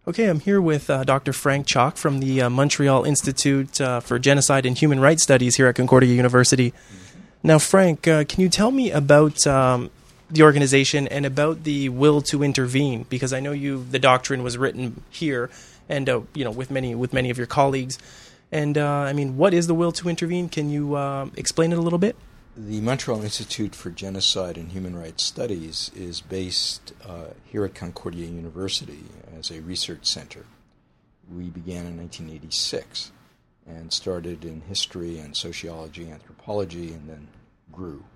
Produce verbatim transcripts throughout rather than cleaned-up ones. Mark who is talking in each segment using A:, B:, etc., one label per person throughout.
A: Okay, I'm here with uh, Doctor Frank Chalk from the uh, Montreal Institute uh, for Genocide and Human Rights Studies here at Concordia University. Mm-hmm. Now, Frank, uh, can you tell me about um, the organization and about the will to intervene? Because I know you, the doctrine was written here, and uh, you know, with many with many of your colleagues. And uh, I mean, what is the will to intervene? Can you uh, explain it a little bit?
B: The Montreal Institute for Genocide and Human Rights Studies is based uh, here at Concordia University as a research center. We began in nineteen eighty-six and started in history and sociology, anthropology, and then grew.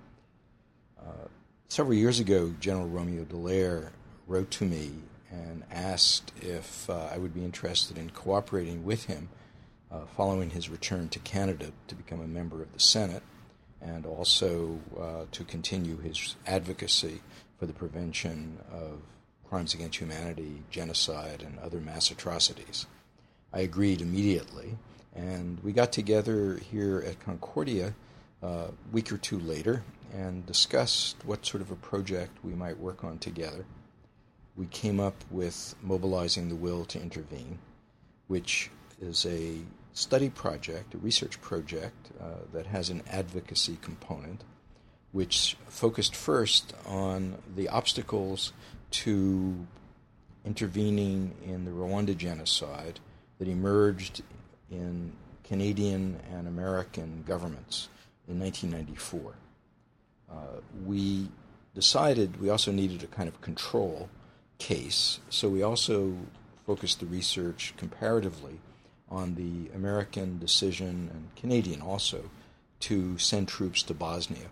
B: Uh, several years ago, General Romeo Dallaire wrote to me and asked if uh, I would be interested in cooperating with him uh, following his return to Canada to become a member of the Senate, and also uh, to continue his advocacy for the prevention of crimes against humanity, genocide, and other mass atrocities. I agreed immediately, and we got together here at Concordia uh, a week or two later and discussed what sort of a project we might work on together. We came up with Mobilizing the Will to Intervene, which is a study project, a research project uh, that has an advocacy component, which focused first on the obstacles to intervening in the Rwanda genocide that emerged in Canadian and American governments in nineteen ninety-four. Uh, we decided we also needed a kind of control case, so we also focused the research comparatively on the American decision, and Canadian also, to send troops to Bosnia,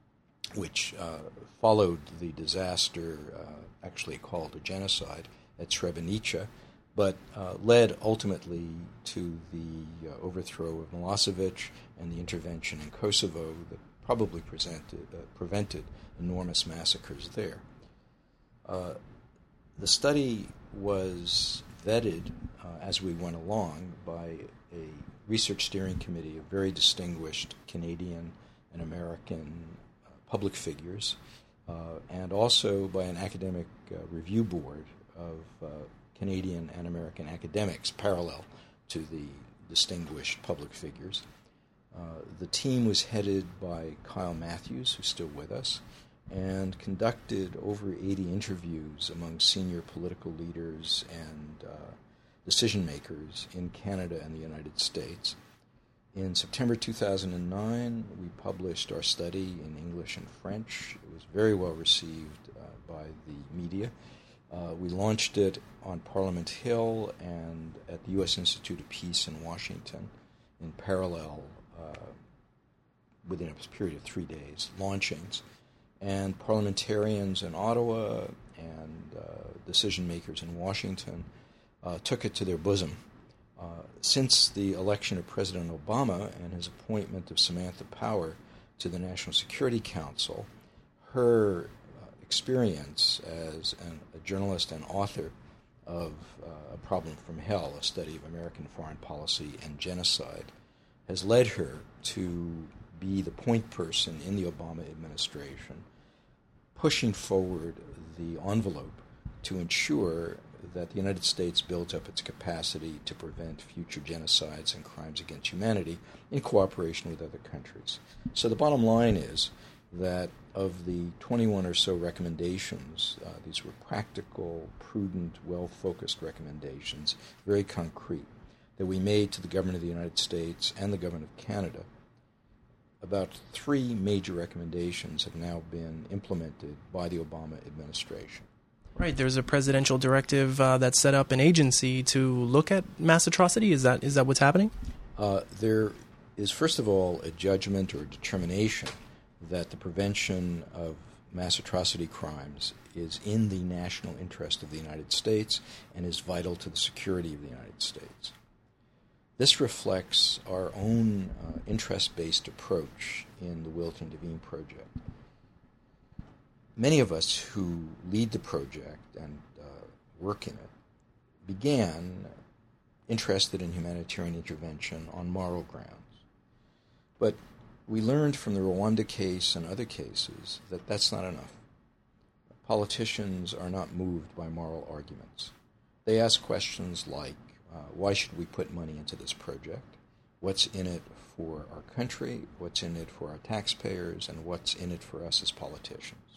B: which uh, followed the disaster, uh, actually called a genocide, at Srebrenica, but uh, led ultimately to the uh, overthrow of Milosevic and the intervention in Kosovo that probably presented, uh, prevented enormous massacres there. Uh, the study was vetted uh, as we went along by a research steering committee of very distinguished Canadian and American uh, public figures, uh, and also by an academic uh, review board of uh, Canadian and American academics, parallel to the distinguished public figures. Uh, the team was headed by Kyle Matthews, who's still with us, and conducted over eighty interviews among senior political leaders and uh, decision makers in Canada and the United States. In September two thousand nine, we published our study in English and French. It was very well received uh, by the media. Uh, we launched it on Parliament Hill and at the U S Institute of Peace in Washington in parallel uh, within a period of three days, launchings. And parliamentarians in Ottawa and uh, decision makers in Washington uh, took it to their bosom. Uh, since the election of President Obama and his appointment of Samantha Power to the National Security Council, her uh, experience as an, a journalist and author of uh, A Problem from Hell, a study of American foreign policy and genocide, has led her to be the point person in the Obama administration, pushing forward the envelope to ensure that the United States builds up its capacity to prevent future genocides and crimes against humanity in cooperation with other countries. So the bottom line is that of the twenty-one or so recommendations, uh, these were practical, prudent, well-focused recommendations, very concrete, that we made to the government of the United States and the government of Canada. About three major recommendations have now been implemented by the Obama administration.
A: Right, there's a presidential directive uh, that set up an agency to look at mass atrocity. Is that is that what's happening?
B: Uh, there is, first of all, a judgment or a determination that the prevention of mass atrocity crimes is in the national interest of the United States and is vital to the security of the United States. This reflects our own uh, interest-based approach in the Will to Intervene project. Many of us who lead the project and uh, work in it began interested in humanitarian intervention on moral grounds. But we learned from the Rwanda case and other cases that that's not enough. Politicians are not moved by moral arguments. They ask questions like, uh, why should we put money into this project? What's in it for our country? What's in it for our taxpayers? And what's in it for us as politicians?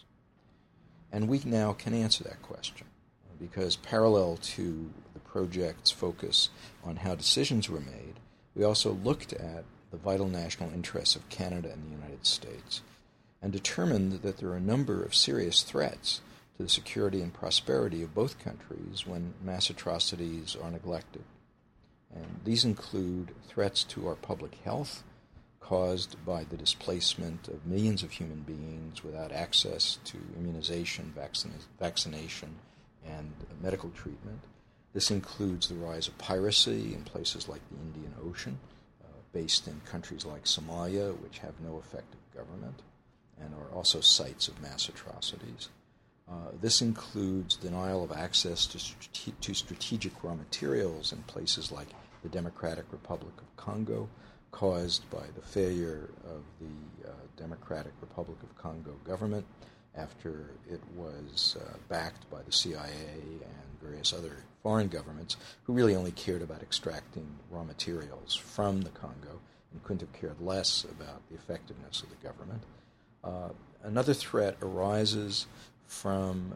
B: And we now can answer that question, because parallel to the project's focus on how decisions were made, we also looked at the vital national interests of Canada and the United States and determined that there are a number of serious threats to the security and prosperity of both countries when mass atrocities are neglected. And these include threats to our public health caused by the displacement of millions of human beings without access to immunization, vaccine, vaccination, and medical treatment. This includes the rise of piracy in places like the Indian Ocean, uh, based in countries like Somalia, which have no effective government and are also sites of mass atrocities. Uh, this includes denial of access to, strate- to strategic raw materials in places like the Democratic Republic of Congo, caused by the failure of the uh, Democratic Republic of Congo government after it was uh, backed by the C I A and various other foreign governments who really only cared about extracting raw materials from the Congo and couldn't have cared less about the effectiveness of the government. Uh, another threat arises from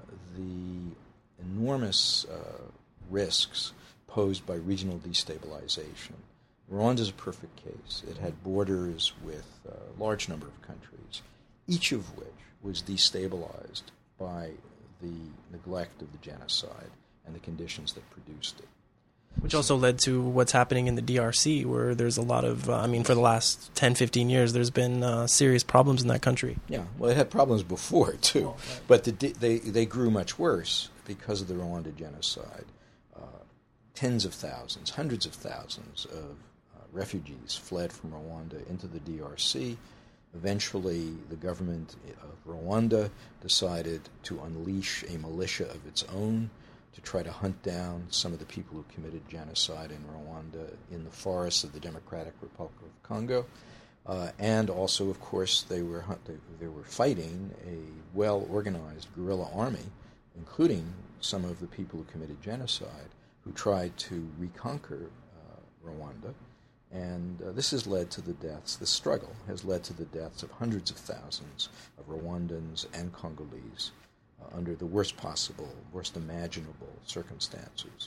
B: the enormous uh, risks posed by regional destabilization. Rwanda is a perfect case. It had borders with a large number of countries, each of which was destabilized by the neglect of the genocide and the conditions that produced it.
A: Which also led to what's happening in the D R C, where there's a lot of, uh, I mean, for the last ten, fifteen years, there's been uh, serious problems in that country.
B: Yeah, well, it had problems before, too.
A: Oh, right.
B: But the, they, they grew much worse because of the Rwanda genocide. Uh, tens of thousands, hundreds of thousands of uh, refugees fled from Rwanda into the D R C. Eventually, the government of Rwanda decided to unleash a militia of its own to try to hunt down some of the people who committed genocide in Rwanda in the forests of the Democratic Republic of Congo. Uh, and also, of course, they were they, they were fighting a well-organized guerrilla army, including some of the people who committed genocide, who tried to reconquer uh, Rwanda. And uh, this has led to the deaths, this struggle has led to the deaths of hundreds of thousands of Rwandans and Congolese uh, under the worst possible, worst imaginable circumstances.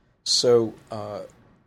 B: So uh,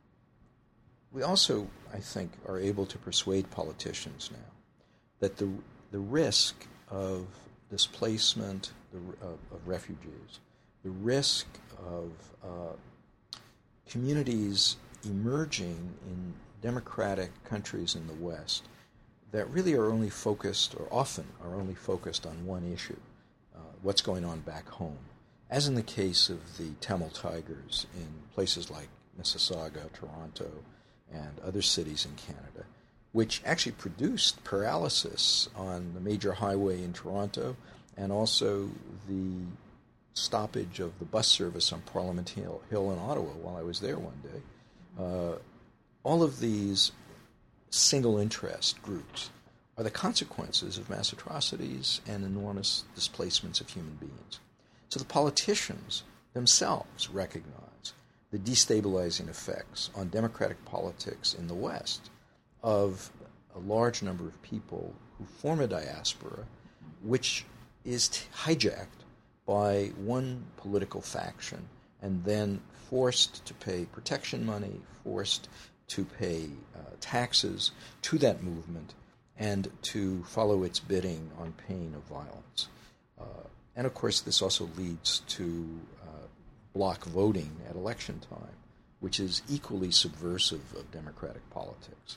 B: we also, I think, are able to persuade politicians now that the the risk of displacement the, of, of refugees, the risk of uh, communities emerging in democratic countries in the West that really are only focused, or often are only focused on one issue, uh, what's going on back home, as in the case of the Tamil Tigers in places like Mississauga, Toronto, and other cities in Canada, which actually produced paralysis on the major highway in Toronto and also the stoppage of the bus service on Parliament Hill, Hill in Ottawa while I was there one day. Uh, all of these single interest groups are the consequences of mass atrocities and enormous displacements of human beings. So the politicians themselves recognize the destabilizing effects on democratic politics in the West of a large number of people who form a diaspora which is t- hijacked by one political faction and then forced to pay protection money, forced to pay uh, taxes to that movement and to follow its bidding on pain of violence. Uh, and of course, this also leads to uh, block voting at election time, which is equally subversive of democratic politics.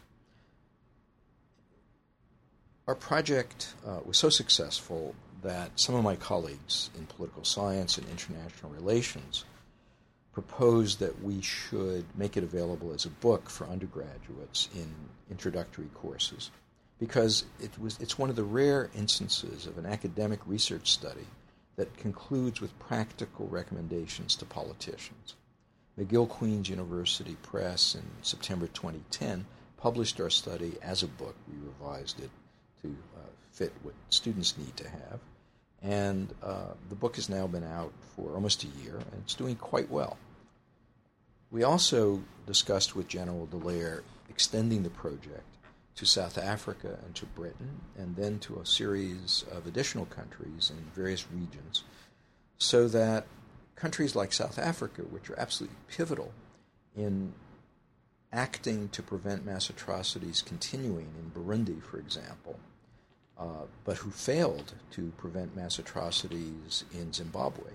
B: Our project uh, was so successful that some of my colleagues in political science and international relations proposed that we should make it available as a book for undergraduates in introductory courses, because it was it's one of the rare instances of an academic research study that concludes with practical recommendations to politicians. McGill Queen's University Press in September twenty ten published our study as a book. We revised it to uh, fit what students need to have. And uh, the book has now been out for almost a year, and it's doing quite well. we also discussed with General Dallaire extending the project to South Africa and to Britain, and then to a series of additional countries in various regions, so that countries like South Africa, which are absolutely pivotal in acting to prevent mass atrocities continuing in Burundi, for example, uh, but who failed to prevent mass atrocities in Zimbabwe,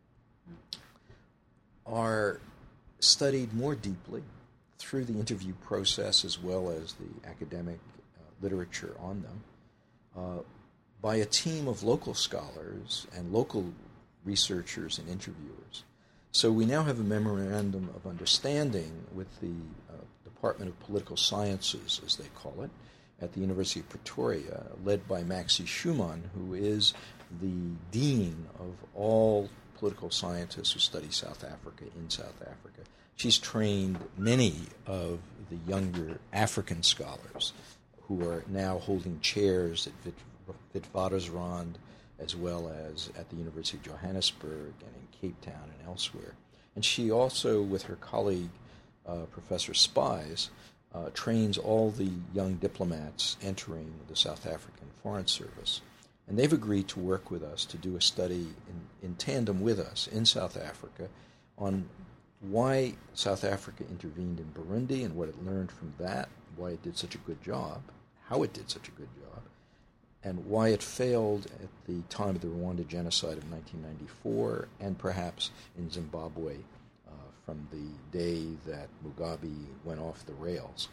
B: are studied more deeply through the interview process as well as the academic uh, literature on them uh, by a team of local scholars and local researchers and interviewers. So we now have a memorandum of understanding with the uh, Department of Political Sciences, as they call it, at the University of Pretoria, led by Maxie Schumann, who is the dean of all political scientists who study South Africa in South Africa. She's trained many of the younger African scholars who are now holding chairs at Wit- Witwatersrand, as well as at the University of Johannesburg and in Cape Town and elsewhere. And she also, with her colleague, uh, Professor Spies, uh, trains all the young diplomats entering the South African Foreign Service. And they've agreed to work with us to do a study in, in tandem with us in South Africa on why South Africa intervened in Burundi and what it learned from that, why it did such a good job, how it did such a good job, and why it failed at the time of the Rwanda genocide of nineteen ninety-four, and perhaps in Zimbabwe uh, from the day that Mugabe went off the rails.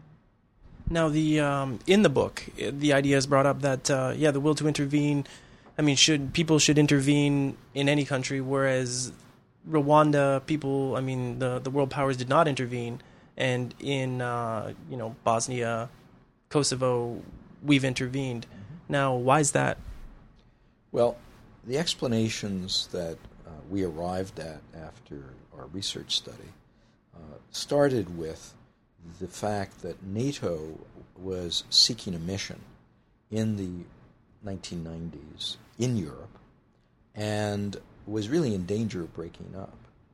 A: Now, the um, in the book, the idea is brought up that uh, yeah, the will to intervene. I mean, should people should intervene in any country, whereas Rwanda, people, I mean, the the world powers did not intervene, and in uh, you know Bosnia, Kosovo, we've intervened. Mm-hmm. Now, why is that?
B: Well, the explanations that uh, we arrived at after our research study uh, started with the fact that NATO was seeking a mission in the nineteen nineties in Europe and was really in danger of breaking up.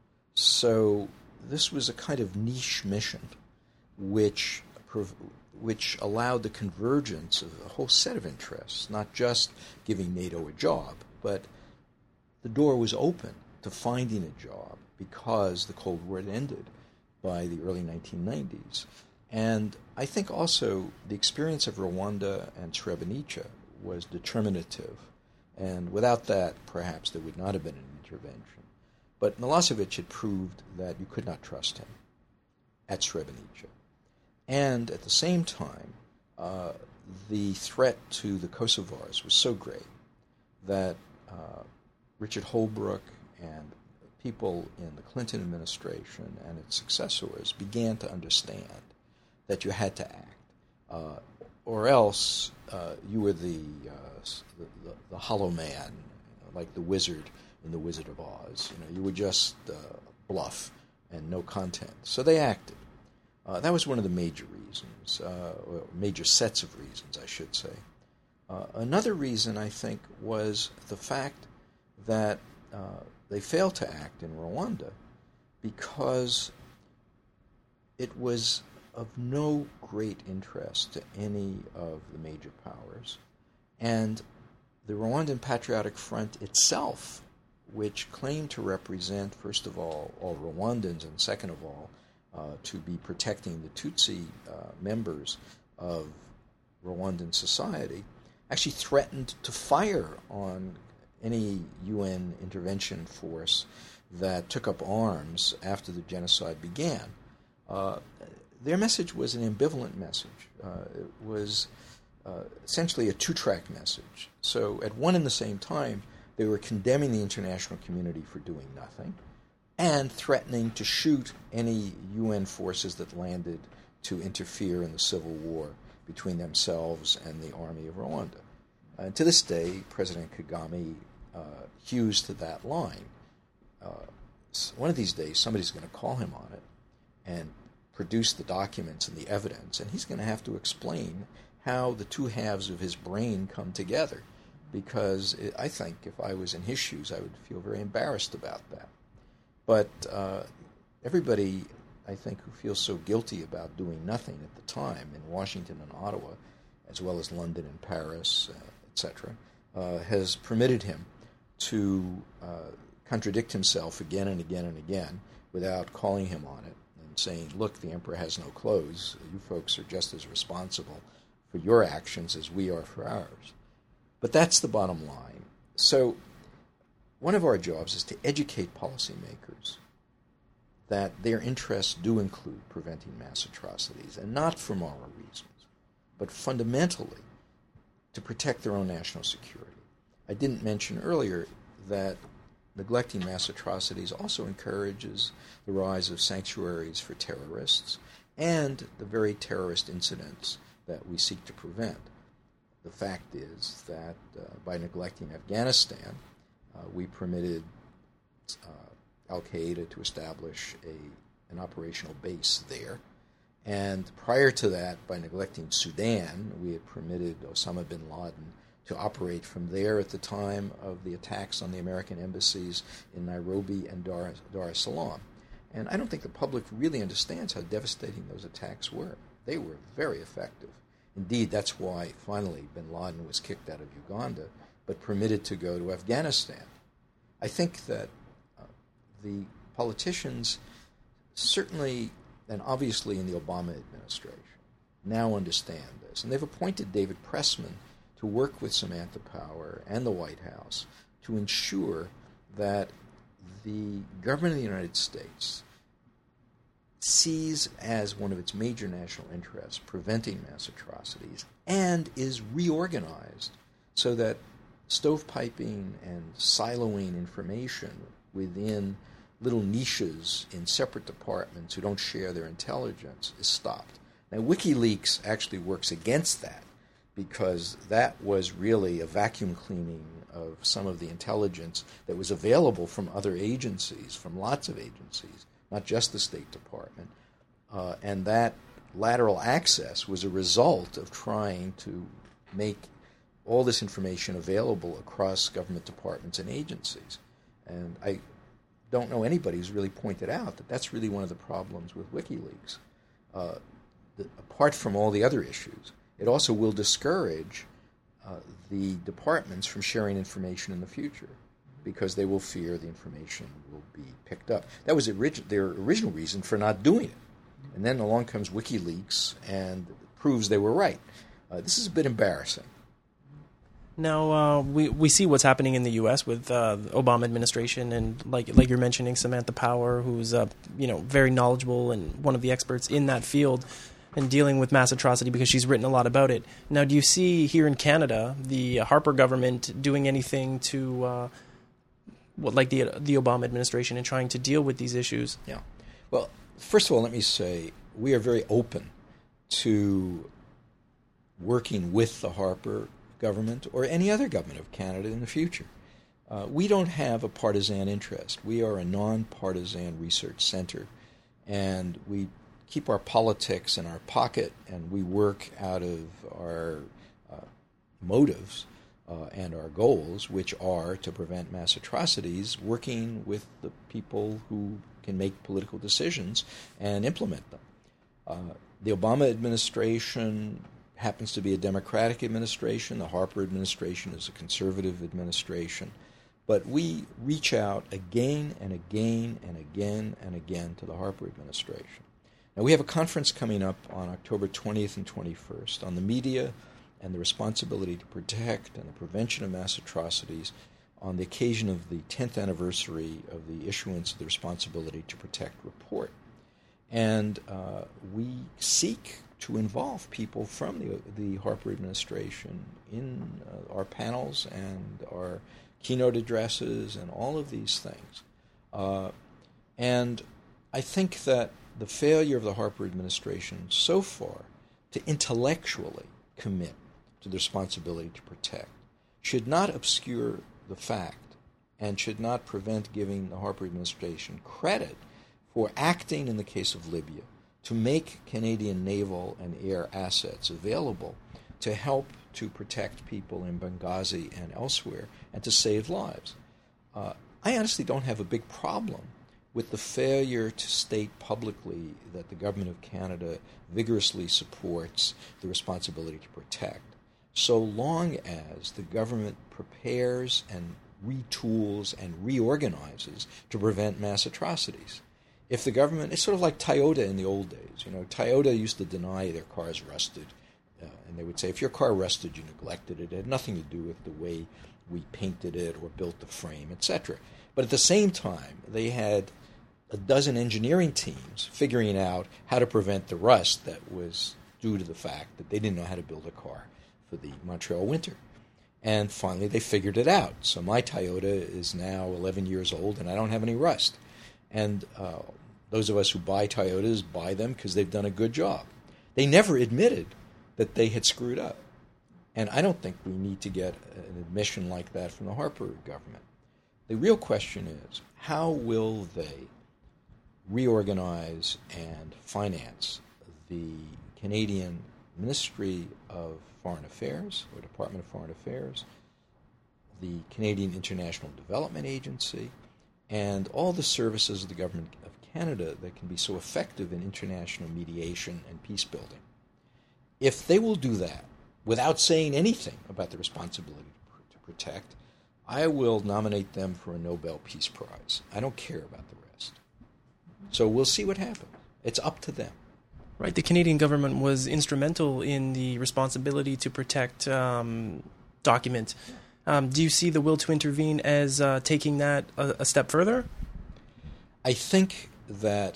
B: So this was a kind of niche mission which which allowed the convergence of a whole set of interests, not just giving NATO a job, but the door was open to finding a job because the Cold War had ended by the early nineteen nineties. And I think also the experience of Rwanda and Srebrenica was determinative. And without that, perhaps there would not have been an intervention. But Milosevic had proved that you could not trust him at Srebrenica. And at the same time, uh, the threat to the Kosovars was so great that uh, Richard Holbrooke and people in the Clinton administration and its successors began to understand that you had to act, uh, or else uh, you were the, uh, the, the the hollow man, like the wizard in The Wizard of Oz. You know, you would just uh, bluff and no content. So they acted. Uh, that was one of the major reasons, uh, or major sets of reasons, I should say. Uh, another reason, I think, was the fact that uh, they failed to act in Rwanda because it was of no great interest to any of the major powers. And the Rwandan Patriotic Front itself, which claimed to represent, first of all, all Rwandans, and second of all, uh, to be protecting the Tutsi uh, members of Rwandan society, actually threatened to fire on any U N intervention force that took up arms after the genocide began. Uh, their message was an ambivalent message. Uh, it was uh, essentially a two-track message. So at one and the same time, they were condemning the international community for doing nothing and threatening to shoot any U N forces that landed to interfere in the civil war between themselves and the army of Rwanda. Uh, to this day, President Kagame uh, hews to that line. Uh, one of these days, somebody's going to call him on it and produce the documents and the evidence, and he's going to have to explain how the two halves of his brain come together, because it, I think if I was in his shoes, I would feel very embarrassed about that. But uh, everybody I think, who feels so guilty about doing nothing at the time in Washington and Ottawa, as well as London and Paris, uh, et cetera, uh, has permitted him to uh, contradict himself again and again and again without calling him on it and saying, look, the emperor has no clothes. You folks are just as responsible for your actions as we are for ours. But that's the bottom line. So one of our jobs is to educate policymakers that their interests do include preventing mass atrocities, and not for moral reasons, but fundamentally to protect their own national security. I didn't mention earlier that neglecting mass atrocities also encourages the rise of sanctuaries for terrorists and the very terrorist incidents that we seek to prevent. The fact is that uh, by neglecting Afghanistan, uh, we permitted uh, Al-Qaeda to establish a, an operational base there. And prior to that, by neglecting Sudan, we had permitted Osama bin Laden to operate from there at the time of the attacks on the American embassies in Nairobi and Dar, Dar es Salaam. And I don't think the public really understands how devastating those attacks were. They were very effective. Indeed, that's why finally bin Laden was kicked out of Uganda, but permitted to go to Afghanistan. I think that uh, the politicians certainly, and obviously in the Obama administration, now understand this. And they've appointed David Pressman to work with Samantha Power and the White House to ensure that the government of the United States sees as one of its major national interests preventing mass atrocities and is reorganized so that stovepiping and siloing information within little niches in separate departments who don't share their intelligence is stopped. Now, WikiLeaks actually works against that because that was really a vacuum cleaning of some of the intelligence that was available from other agencies, from lots of agencies, not just the State Department. Uh, and that lateral access was a result of trying to make all this information available across government departments and agencies. And I don't know anybody who's really pointed out that that's really one of the problems with WikiLeaks. Uh, the, apart from all the other issues, it also will discourage uh, the departments from sharing information in the future because they will fear the information will be picked up. That was orig- their original reason for not doing it. And then along comes WikiLeaks and proves they were right. Uh, this is a bit embarrassing.
A: Now, uh, we we see what's happening in the U S with uh, the Obama administration, and like like you're mentioning, Samantha Power, who's uh, you know very knowledgeable and one of the experts in that field and dealing with mass atrocity because she's written a lot about it. Now, do you see here in Canada the Harper government doing anything to, uh, what like the the Obama administration, in trying to deal with these issues?
B: Yeah. Well, first of all, let me say we are very open to working with the Harper government or any other government of Canada in the future. Uh, we don't have a partisan interest. We are a non-partisan research center, and we keep our politics in our pocket, and we work out of our uh, motives uh, and our goals, which are to prevent mass atrocities, working with the people who can make political decisions and implement them. Uh, the Obama administration happens to be a Democratic administration. The Harper administration is a conservative administration. But we reach out again and again and again and again to the Harper administration. Now, we have a conference coming up on October twentieth and twenty-first on the media and the responsibility to protect and the prevention of mass atrocities on the occasion of the tenth anniversary of the issuance of the Responsibility to Protect report. And uh, we seek to involve people from the, the Harper administration in uh, our panels and our keynote addresses and all of these things. Uh, and I think that the failure of the Harper administration so far to intellectually commit to the responsibility to protect should not obscure the fact and should not prevent giving the Harper administration credit for acting in the case of Libya to make Canadian naval and air assets available to help to protect people in Benghazi and elsewhere and to save lives. Uh, I honestly don't have a big problem with the failure to state publicly that the government of Canada vigorously supports the responsibility to protect, so long as the government prepares and retools and reorganizes to prevent mass atrocities. If the government, it's sort of like Toyota in the old days. You know, Toyota used to deny their cars rusted, uh, and they would say, if your car rusted, you neglected it. It had nothing to do with the way we painted it or built the frame, et cetera. But at the same time, they had a dozen engineering teams figuring out how to prevent the rust that was due to the fact that they didn't know how to build a car for the Montreal winter. And finally, they figured it out. So my Toyota is now eleven years old, and I don't have any rust. And uh, those of us who buy Toyotas buy them because they've done a good job. They never admitted that they had screwed up. And I don't think we need to get an admission like that from the Harper government. The real question is, how will they reorganize and finance the Canadian Ministry of Foreign Affairs, or Department of Foreign Affairs, the Canadian International Development Agency, and all the services of the Government of Canada that can be so effective in international mediation and peace building? If they will do that without saying anything about the responsibility to protect, I will nominate them for a Nobel Peace Prize. I don't care about the rest. So we'll see what happens. It's up to them.
A: Right. The Canadian government was instrumental in the responsibility to protect um, document. Um, do you see the will to intervene as uh, taking that a, a step further?
B: I think that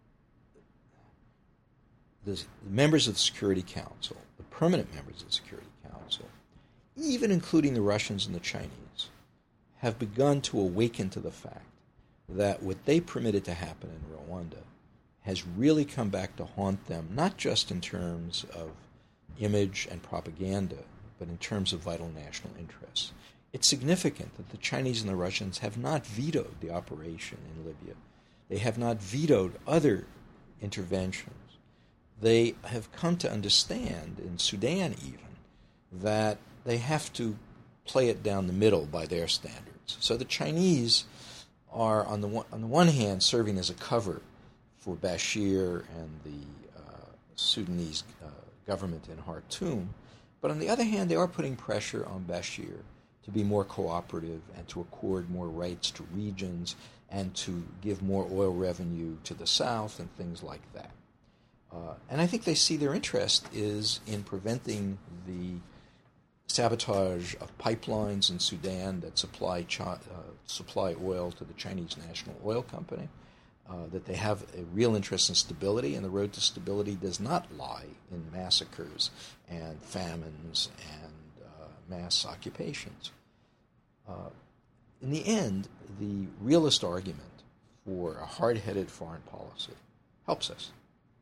B: the members of the Security Council, the permanent members of the Security Council, even including the Russians and the Chinese, have begun to awaken to the fact that what they permitted to happen in Rwanda has really come back to haunt them, not just in terms of image and propaganda, but in terms of vital national interests. It's significant that the Chinese and the Russians have not vetoed the operation in Libya. They have not vetoed other interventions. They have come to understand, in Sudan even, that they have to play it down the middle by their standards. So the Chinese are, on the one, on the one hand, serving as a cover for Bashir and the uh, Sudanese uh, government in Khartoum, but on the other hand, they are putting pressure on Bashir to be more cooperative and to accord more rights to regions and to give more oil revenue to the south and things like that. Uh, and I think they see their interest is in preventing the sabotage of pipelines in Sudan that supply chi- uh, supply oil to the Chinese National Oil Company, uh, that they have a real interest in stability, and the road to stability does not lie in massacres and famines and uh, mass occupations. Uh, in the end, the realist argument for a hard-headed foreign policy helps us.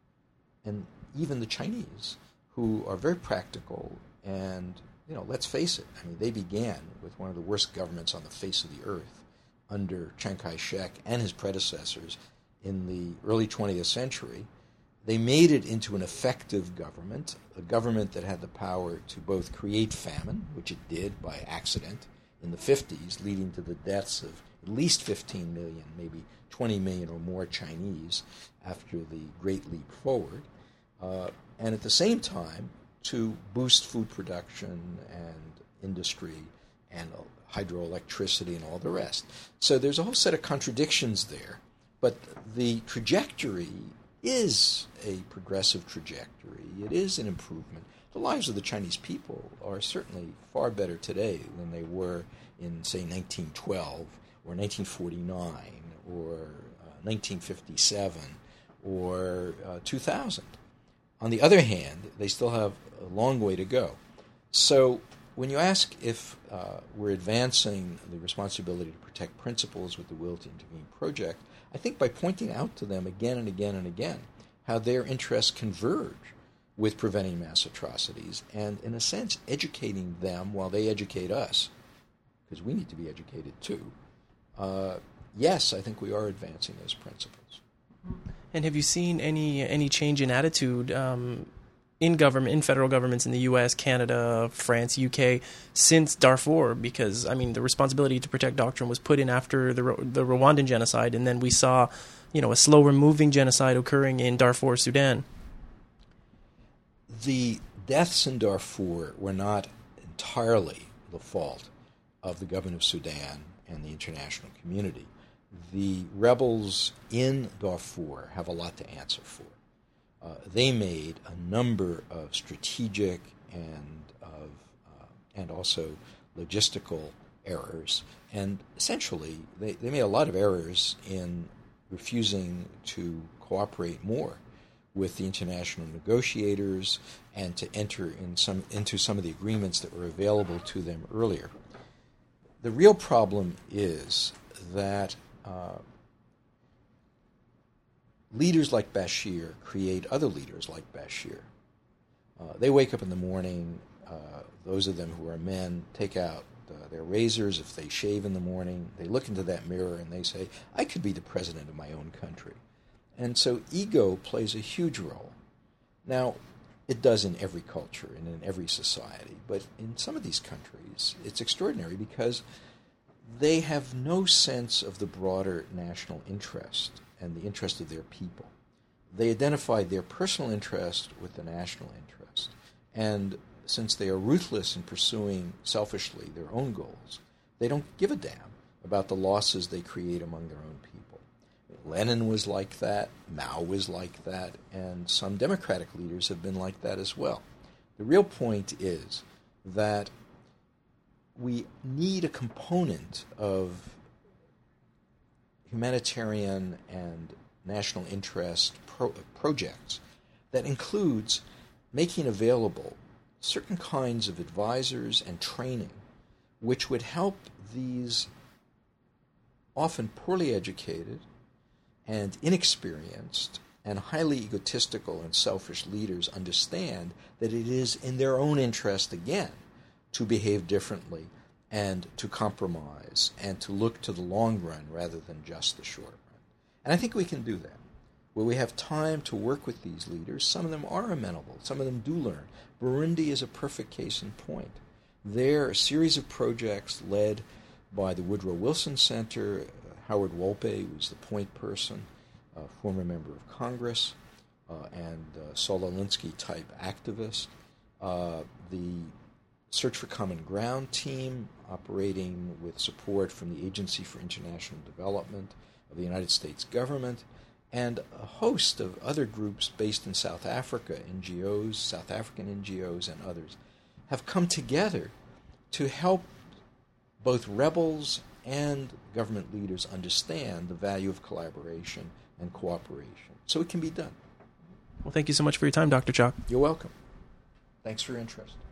B: And even the Chinese, who are very practical and, you know, let's face it, I mean, they began with one of the worst governments on the face of the earth under Chiang Kai-shek and his predecessors in the early twentieth century. They made it into an effective government, a government that had the power to both create famine, which it did by accident in the fifties, leading to the deaths of at least fifteen million, maybe twenty million or more Chinese after the Great Leap Forward, uh, and at the same time to boost food production and industry and hydroelectricity and all the rest. So there's a whole set of contradictions there, but the trajectory is a progressive trajectory. It is an improvement. The lives of the Chinese people are certainly far better today than they were in, say, nineteen twelve or nineteen forty-nine or uh, nineteen fifty-seven or uh, two thousand. On the other hand, they still have a long way to go. So when you ask if uh, we're advancing the responsibility to protect principles with the Will to Intervene project, I think by pointing out to them again and again and again how their interests converge with preventing mass atrocities and, in a sense, educating them while they educate us, because we need to be educated too, uh, yes, I think we are advancing those principles.
A: And have you seen any any change in attitude um, in government, in federal governments in the U S, Canada, France, U K, since Darfur, because, I mean, the responsibility to protect doctrine was put in after the the Rwandan genocide, and then we saw, you know, a slower-moving genocide occurring in Darfur, Sudan.
B: The deaths in Darfur were not entirely the fault of the government of Sudan and the international community. The rebels in Darfur have a lot to answer for. Uh, they made a number of strategic and of uh, and also logistical errors, and essentially they, they made a lot of errors in refusing to cooperate more with the international negotiators and to enter in some into some of the agreements that were available to them earlier. The real problem is that uh, leaders like Bashir create other leaders like Bashir. Uh, they wake up in the morning, uh, those of them who are men take out uh, their razors if they shave in the morning. They look into that mirror and they say, I could be the president of my own country. And so ego plays a huge role. Now, it does in every culture and in every society, but in some of these countries, it's extraordinary because they have no sense of the broader national interest and the interest of their people. They identify their personal interest with the national interest. And since they are ruthless in pursuing selfishly their own goals, they don't give a damn about the losses they create among their own people. Lenin was like that, Mao was like that, and some democratic leaders have been like that as well. The real point is that we need a component of humanitarian and national interest pro- projects that includes making available certain kinds of advisors and training which would help these often poorly educated and inexperienced and highly egotistical and selfish leaders understand that it is in their own interest, again, to behave differently and to compromise and to look to the long run rather than just the short run. And I think we can do that. Where we have time to work with these leaders, some of them are amenable, some of them do learn. Burundi is a perfect case in point. There, a series of projects led by the Woodrow Wilson Center, uh, Howard Wolpe was the point person, a former member of Congress, uh, and uh, Saul Alinsky-type activist, uh, the Search for Common Ground team operating with support from the Agency for International Development of the United States government, and a host of other groups based in South Africa, N G Os, South African N G Os, and others, have come together to help both rebels and government leaders understand the value of collaboration and cooperation. So it can be done.
A: Well, thank you so much for your time, Doctor Chalk.
B: You're welcome. Thanks for your interest.